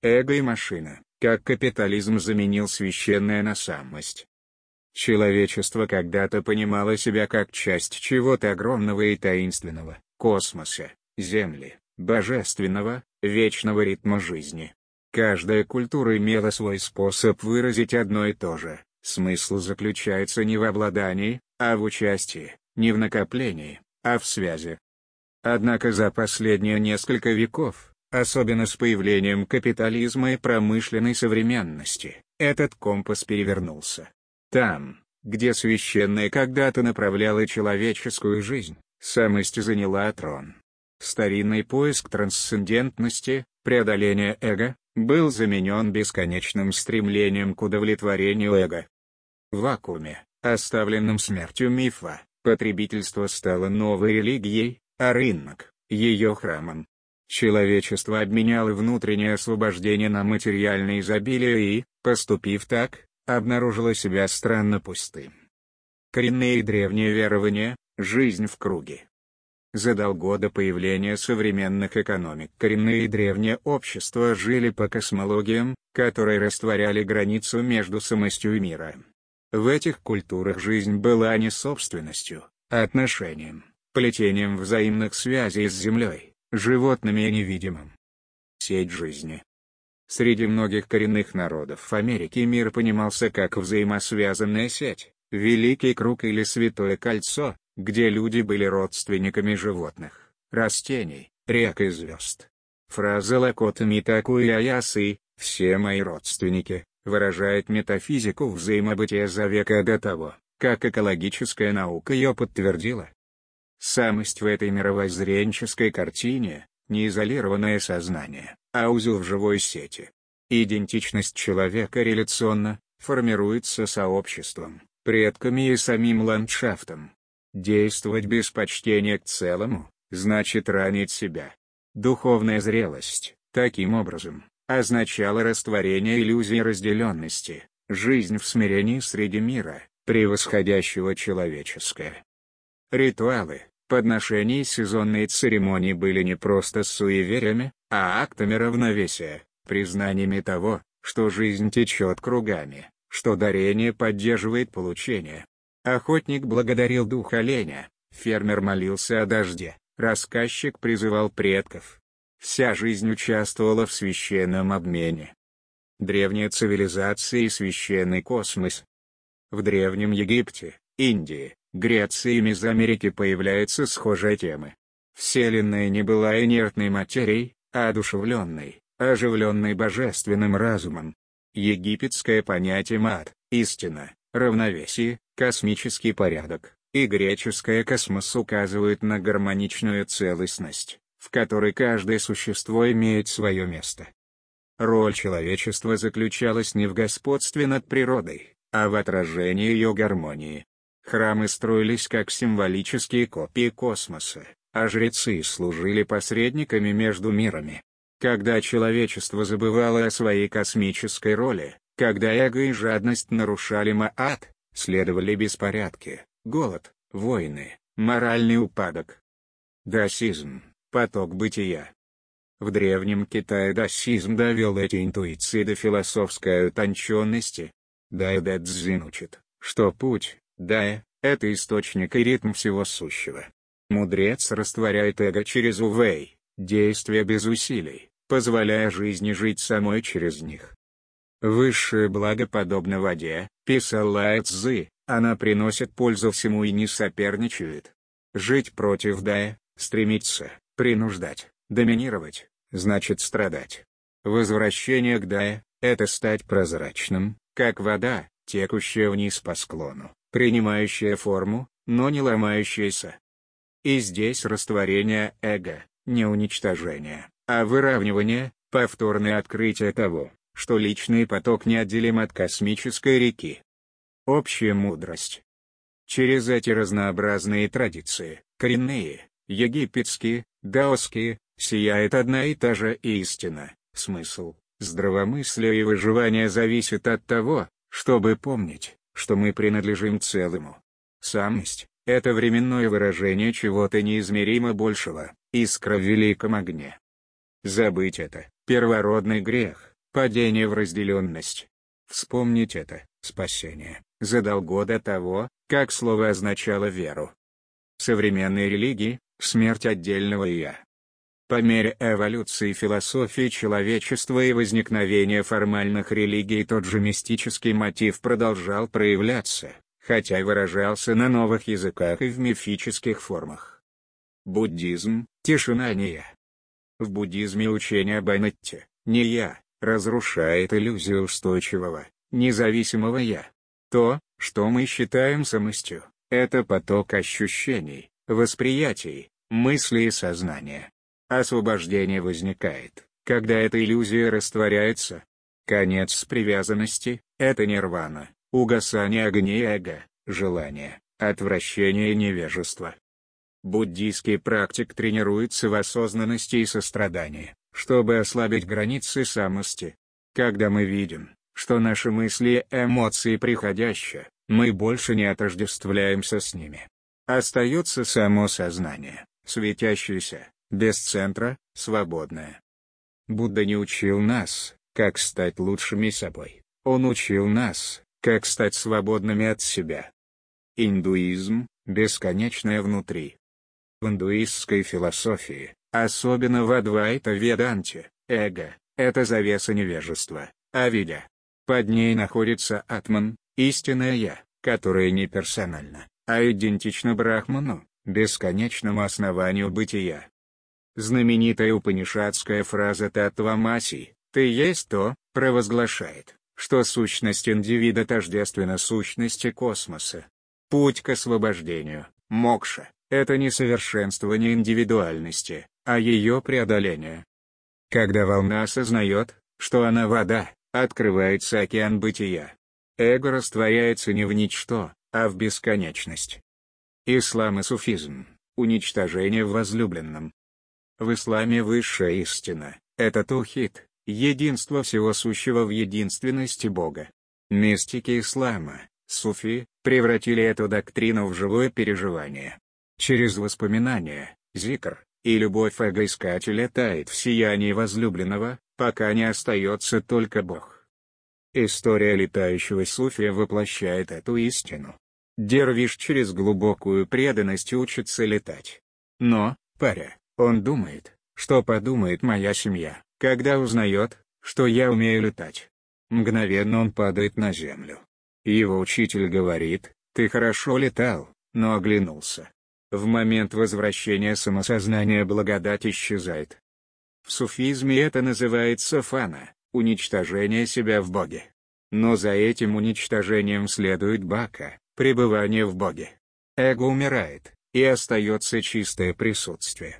эго и машина, как капитализм заменил священное на самость. Человечество когда-то понимало себя как часть чего-то огромного и таинственного, космоса, Земли, божественного, вечного ритма жизни. Каждая культура имела свой способ выразить одно и то же. Смысл заключается не в обладании, а в участии, не в накоплении, а в связи. Однако за последние несколько веков, особенно с появлением капитализма и промышленной современности, этот компас перевернулся. Там, где священное когда-то направляло человеческую жизнь, самость заняла трон. Старинный поиск трансцендентности, преодоления эго, был заменен бесконечным стремлением к удовлетворению эго. В вакууме, оставленном смертью мифа, потребительство стало новой религией, а рынок — ее храмом. Человечество обменяло внутреннее освобождение на материальное изобилие и, поступив так, обнаружило себя странно пустым. Коренные древние верования — жизнь в круге. Задолго до появления современных экономик коренные древние общества жили по космологиям, которые растворяли границу между самостью и миром. В этих культурах жизнь была не собственностью, а отношением, плетением взаимных связей с Землей, животными и невидимым. Сеть жизни. Среди многих коренных народов Америки мир понимался как взаимосвязанная сеть, великий круг или святое кольцо, где люди были родственниками животных, растений, рек и звезд. Фраза «Лакота Митаку и Аясы» «все мои родственники» выражает метафизику взаимобытия за века до того, как экологическая наука ее подтвердила. Самость в этой мировоззренческой картине — не изолированное сознание, а узел в живой сети. Идентичность человека реляционно формируется сообществом, предками и самим ландшафтом. Действовать без почтения к целому — значит ранить себя. Духовная зрелость, таким образом, означала растворение иллюзии разделенности, жизнь в смирении среди мира, превосходящего человеческое. Ритуалы, подношения и сезонные церемонии были не просто суевериями, а актами равновесия, признаниями того, что жизнь течет кругами, что дарение поддерживает получение. Охотник благодарил дух оленя, фермер молился о дожде, рассказчик призывал предков. Вся жизнь участвовала в священном обмене. Древняя цивилизация и священный космос. В Древнем Египте, Индии, Греции и Мезоамерике появляются схожие темы. Вселенная не была инертной материей, а одушевленной, оживленной божественным разумом. Египетское понятие мат, истина, равновесие, космический порядок, и греческое космос указывают на гармоничную целостность, в которой каждое существо имеет свое место. Роль человечества заключалась не в господстве над природой, а в отражении ее гармонии. Храмы строились как символические копии космоса, а жрецы служили посредниками между мирами. Когда человечество забывало о своей космической роли, когда эго и жадность нарушали маат, следовали беспорядки, голод, войны, моральный упадок. Даосизм — поток бытия. В Древнем Китае даосизм довел эти интуиции до философской утонченности. Даэ Цзин учит, что путь, даэ, это источник и ритм всего сущего. Мудрец растворяет эго через увэй, действия без усилий, позволяя жизни жить самой через них. Высшее благо подобно воде, писал Лао Цзы, она приносит пользу всему и не соперничает. Жить против даэ, стремиться, принуждать, доминировать, значит страдать. Возвращение к даэ — это стать прозрачным, как вода, текущая вниз по склону, принимающая форму, но не ломающаяся. И здесь растворение эго, не уничтожение, а выравнивание, повторное открытие того, что личный поток неотделим от космической реки. Общая мудрость. Через эти разнообразные традиции, коренные, египетские, даосские, сияет одна и та же истина, смысл, здравомыслие и выживание зависит от того, чтобы помнить, что мы принадлежим целому. Самость — это временное выражение чего-то неизмеримо большего, искра в великом огне. Забыть это — первородный грех, падение в разделенность. Вспомнить это спасение задолго до того, как слово означало веру. Современные религии — смерть отдельного «я». По мере эволюции философии человечества и возникновения формальных религий тот же мистический мотив продолжал проявляться, хотя и выражался на новых языках и в мифических формах. Буддизм — тишина не я. В буддизме учение об анатте, не я, разрушает иллюзию устойчивого, независимого я. То, что мы считаем самостью, это поток ощущений, восприятий, мыслей и сознания. Освобождение возникает, когда эта иллюзия растворяется. Конец привязанности — это нирвана, угасание огней эго, желание, отвращение и невежество. Буддийский практик тренируется в осознанности и сострадании, чтобы ослабить границы самости. Когда мы видим, что наши мысли и эмоции приходящие, мы больше не отождествляемся с ними. Остается само сознание, светящееся, без центра, свободное. Будда не учил нас, как стать лучшими собой, он учил нас, как стать свободными от себя. Индуизм — бесконечное внутри. В индуистской философии, особенно в Адвайта-веданте, эго — это завеса невежества, авидя. Под ней находится атман, истинное я, которое не персонально, а идентично Брахману, бесконечному основанию бытия. Знаменитая упанишадская фраза «Таттвамаси», «Ты есть то», провозглашает, что сущность индивида тождественна сущности космоса. Путь к освобождению, мокша, это не совершенствование индивидуальности, а ее преодоление. Когда волна осознает, что она вода, открывается океан бытия. Эго растворяется не в ничто, а в бесконечность. Ислам и суфизм — уничтожение в возлюбленном. В исламе высшая истина — это таухид, единство всего сущего в единственности Бога. Мистики ислама, суфи, превратили эту доктрину в живое переживание. Через воспоминания, зикр, и любовь эго-искателя тает в сиянии возлюбленного, пока не остается только Бог. История летающего суфия воплощает эту истину. Дервиш через глубокую преданность учится летать. Но, паря, он думает, что подумает моя семья, когда узнает, что я умею летать. Мгновенно он падает на землю. Его учитель говорит: «Ты хорошо летал», но оглянулся. В момент возвращения самосознания благодать исчезает. В суфизме это называется фана, уничтожение себя в Боге. Но за этим уничтожением следует бака, пребывание в Боге. Эго умирает, и остается чистое присутствие.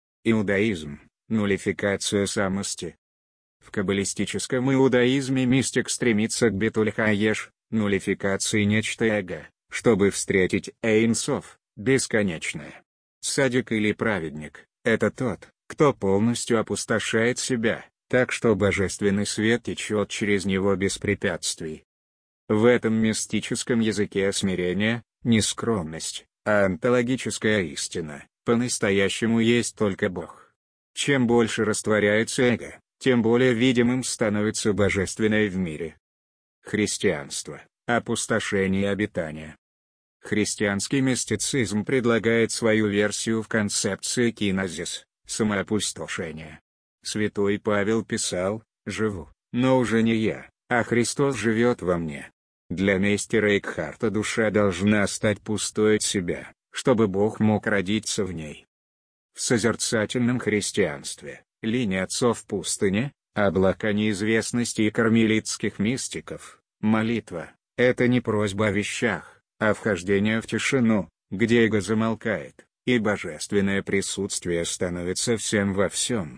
Иудаизм — нулификация самости. В каббалистическом иудаизме мистик стремится к бетуль-хаеш, нулификации нечто эго, чтобы встретить Эйн Соф, бесконечное. Садик или праведник — это тот, кто полностью опустошает себя, так что божественный свет течет через него без препятствий. В этом мистическом языке смирение — не скромность, а онтологическая истина, по-настоящему есть только Бог. Чем больше растворяется эго, тем более видимым становится божественное в мире. Христианство — опустошение и обитание. Христианский мистицизм предлагает свою версию в концепции кинезис, самоопустошения. Святой Павел писал: «Живу, но уже не я, а Христос живет во мне». Для мейстера Экхарта душа должна стать пустой от себя, чтобы Бог мог родиться в ней. В созерцательном христианстве, линия отцов в пустыне, облака неизвестности и кармелитских мистиков, молитва — это не просьба о вещах, а вхождение в тишину, где эго замолкает, и божественное присутствие становится всем во всем.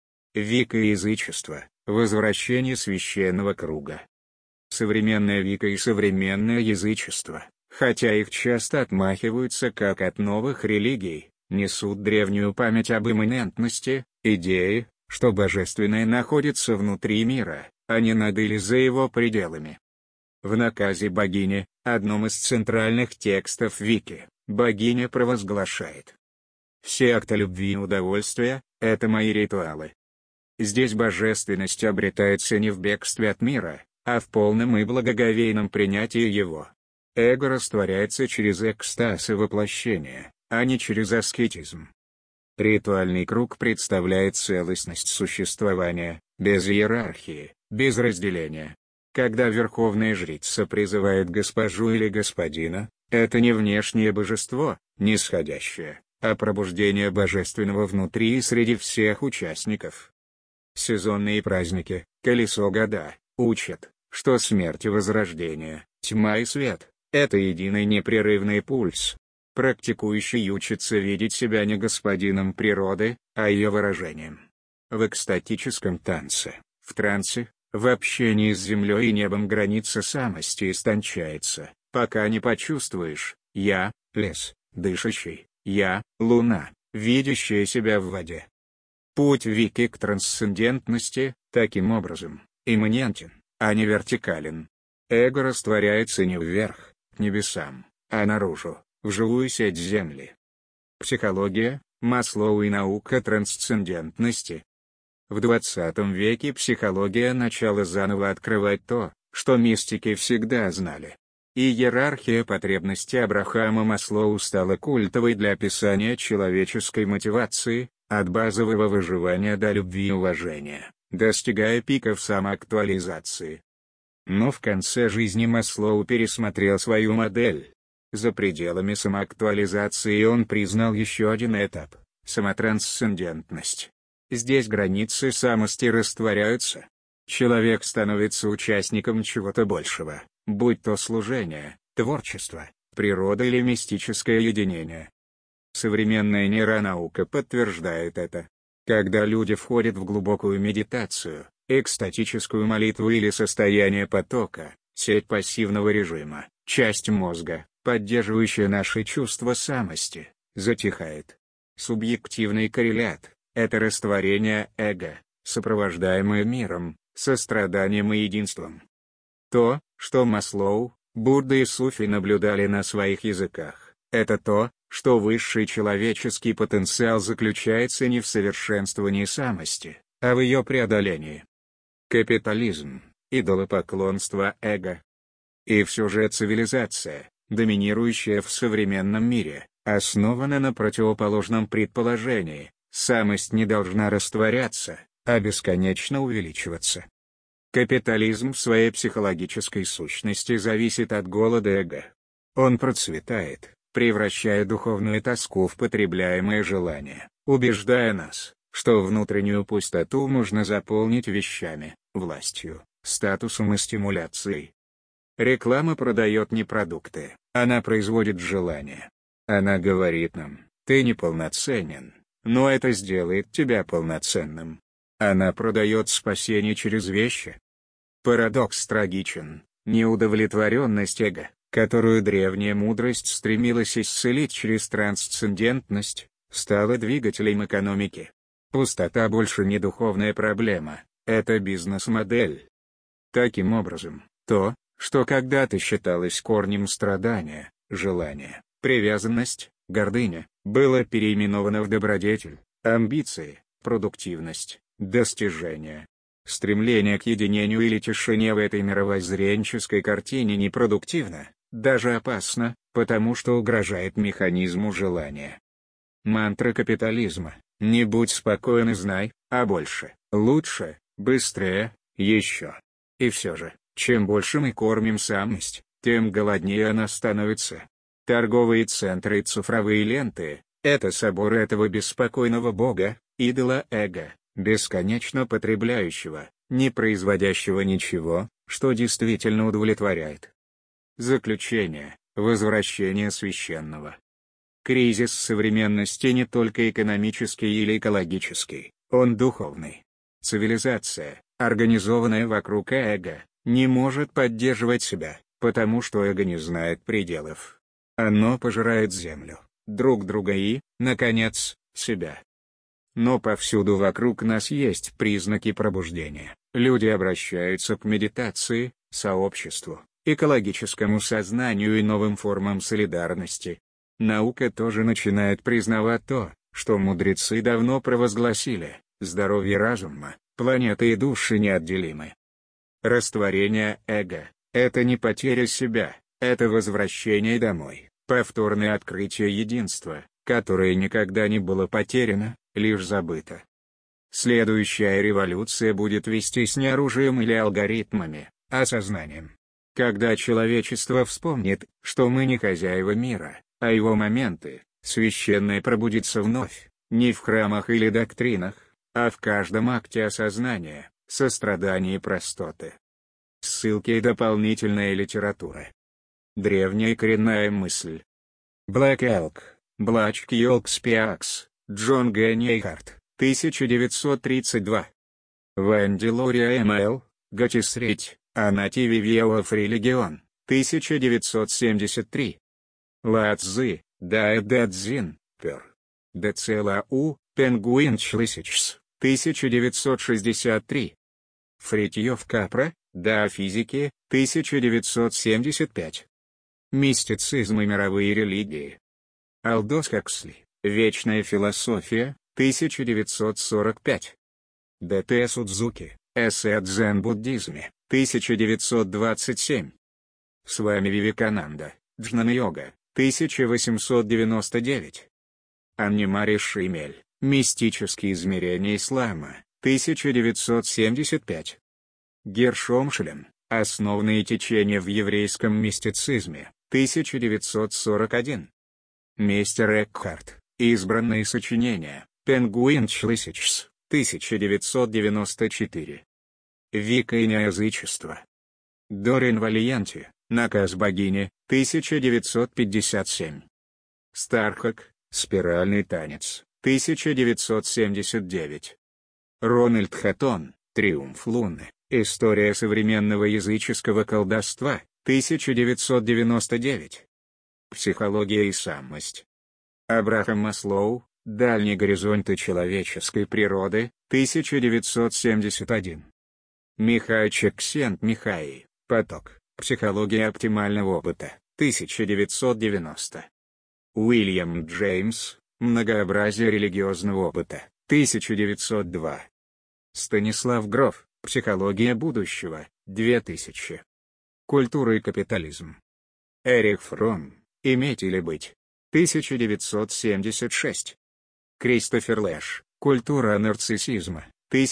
Вика-язычество — возвращение священного круга. Современная вика и современное язычество, хотя их часто отмахиваются как от новых религий, несут древнюю память об имманентности, идеи, что божественное находится внутри мира, а не над или за его пределами. В наказе богини, одном из центральных текстов Вики, богиня провозглашает: «Все акты любви и удовольствия — это мои ритуалы». Здесь божественность обретается не в бегстве от мира, а в полном и благоговейном принятии его. Эго растворяется через экстаз и воплощение, а не через аскетизм. Ритуальный круг представляет целостность существования, без иерархии, без разделения. Когда верховная жрица призывает госпожу или господина, это не внешнее божество, нисходящее, а пробуждение божественного внутри и среди всех участников. Сезонные праздники, колесо года, учат, что смерть и возрождение, тьма и свет — это единый непрерывный пульс. Практикующий учится видеть себя не господином природы, а ее выражением. В экстатическом танце, в трансе, в общении с землей и небом граница самости истончается, пока не почувствуешь «я» — лес, дышащий, «я» — луна, видящая себя в воде. Путь Вики к трансцендентности, таким образом, имманентен, а не вертикален. Эго растворяется не вверх, к небесам, а наружу, в живую сеть Земли. Психология, Маслоу и наука трансцендентности. В 20 веке психология начала заново открывать то, что мистики всегда знали. Иерархия потребностей Абрахама Маслоу стала культовой для описания человеческой мотивации, от базового выживания до любви и уважения, достигая пиков самоактуализации. Но в конце жизни Маслоу пересмотрел свою модель. За пределами самоактуализации он признал еще один этап – самотрансцендентность. Здесь границы самости растворяются. Человек становится участником чего-то большего, будь то служение, творчество, природа или мистическое единение. Современная нейронаука подтверждает это. Когда люди входят в глубокую медитацию, экстатическую молитву или состояние потока, сеть пассивного режима, часть мозга, поддерживающая наши чувства самости, затихает. Субъективный коррелят — это растворение эго, сопровождаемое миром, состраданием и единством. То, что Маслоу, Будда и суфи наблюдали на своих языках, это то, что высший человеческий потенциал заключается не в совершенствовании самости, а в ее преодолении. Капитализм, идолопоклонство эго. И все же цивилизация, доминирующая в современном мире, основана на противоположном предположении: самость не должна растворяться, а бесконечно увеличиваться. Капитализм в своей психологической сущности зависит от голода эго. Он процветает, превращая духовную тоску в потребляемое желание, убеждая нас, что внутреннюю пустоту можно заполнить вещами, властью, статусом и стимуляцией. Реклама продает не продукты, она производит желание. Она говорит нам: ты неполноценен, но это сделает тебя полноценным. Она продает спасение через вещи. Парадокс трагичен: неудовлетворенность эго, которую древняя мудрость стремилась исцелить через трансцендентность, стала двигателем экономики. Пустота больше не духовная проблема, это бизнес-модель. Таким образом, то, что когда-то считалось корнем страдания, желание, привязанность, гордыня, было переименовано в добродетель, амбиции, продуктивность, достижение. Стремление к единению или тишине в этой мировоззренческой картине непродуктивно, даже опасно, потому что угрожает механизму желания. Мантра капитализма: не будь спокоен и знай, а больше, лучше, быстрее, еще. И все же, чем больше мы кормим самость, тем голоднее она становится. Торговые центры и цифровые ленты — это собор этого беспокойного бога, идола эго, бесконечно потребляющего, не производящего ничего, что действительно удовлетворяет. Заключение: возвращение священного. Кризис современности не только экономический или экологический, он духовный. Цивилизация, организованная вокруг эго, не может поддерживать себя, потому что эго не знает пределов. Оно пожирает землю, друг друга и, наконец, себя. Но повсюду вокруг нас есть признаки пробуждения. Люди обращаются к медитации, сообществу, экологическому сознанию и новым формам солидарности. Наука тоже начинает признавать то, что мудрецы давно провозгласили: здоровье разума, Планета и души неотделимы. Растворение эго — это не потеря себя, это возвращение домой, повторное открытие единства, которое никогда не было потеряно, лишь забыто. Следующая революция будет вестись не оружием или алгоритмами, а сознанием. Когда человечество вспомнит, что мы не хозяева мира, а его моменты, священное пробудится вновь, не в храмах или доктринах, а в каждом акте осознания, сострадания и простоты. Ссылки и дополнительная литература. Древняя коренная мысль. Black Elk, Black Elk Speaks, Джон Г. Нейхарт, 1932. Венди Лория М.Л., Готисрить, Анати View of Religion, 1973. Ла Цзы, Даэ Дэ Цзин, Пер. ДЦЛАУ, Пенгуин Члысичс, 1963. Фритьёв Капра, Да о физике, 1975. Мистицизм и мировые религии. Алдос Хаксли, Вечная философия, 1945. Д.Т. Судзуки, Эссе о дзен-буддизме, 1927. С вами Вивекананда, Джнана-йога, 1899. Анни-Мари Шимель, Мистические измерения ислама, 1975. Гершом Шлем, Основные течения в еврейском мистицизме, 1941. Мейстер Экхарт, Избранные сочинения, Пенгуин Члысичс, 1994. Вика и неязычество. Дорин Валианти, Наказ богини, 1957. Стархак, Спиральный танец, 1979. Рональд Хаттон, Триумф Луны, История современного языческого колдовства, 1999. Психология и самость. Абрахам Маслоу, Дальние горизонты человеческой природы, 1971. Михай Чиксент-Михай, Поток, Психология оптимального опыта, 1990. Уильям Джеймс, Многообразие религиозного опыта, 1902. Станислав Гроф, Психология будущего, 2000. Культура и капитализм. Эрих Фромм, Иметь или быть, 1976. Кристофер Лэш, Культура нарциссизма,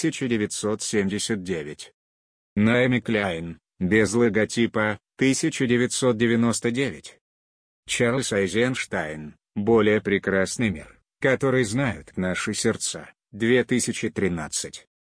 1979. Наоми Кляйн, Без логотипа, 1999. Чарльз Айзенштайн, Более прекрасный мир, который знают наши сердца, 2013.